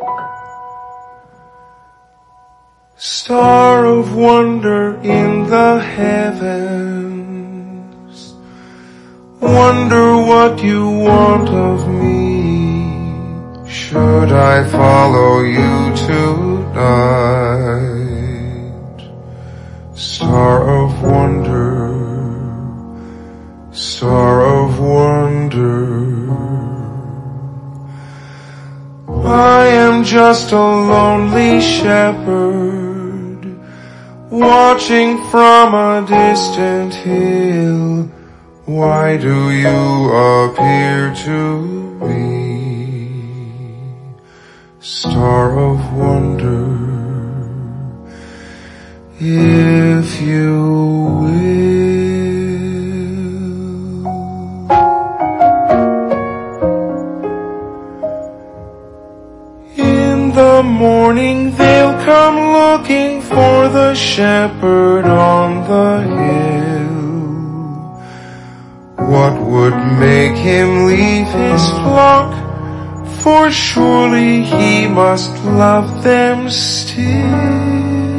Star of wonder in the heavens, wonder what you want of me. Should I follow you tonight? Star of wonder, star of wonder. I am just a lonely shepherd, watching from a distant hill. Why do you appear to me? Star of wonder, if you will. In the morning they'll come looking for the shepherd on the hill. What would make him leave his flock? For surely he must love them still.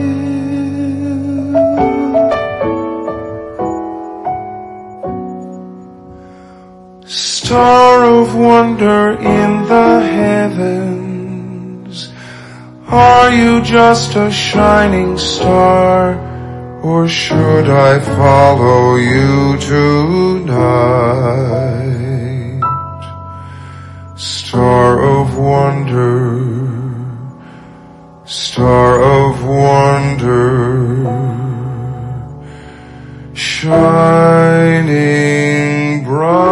Star of wonder in the heavens, are you just a shining star, or should I follow you tonight? Star of wonder, star of wonder, shining bright.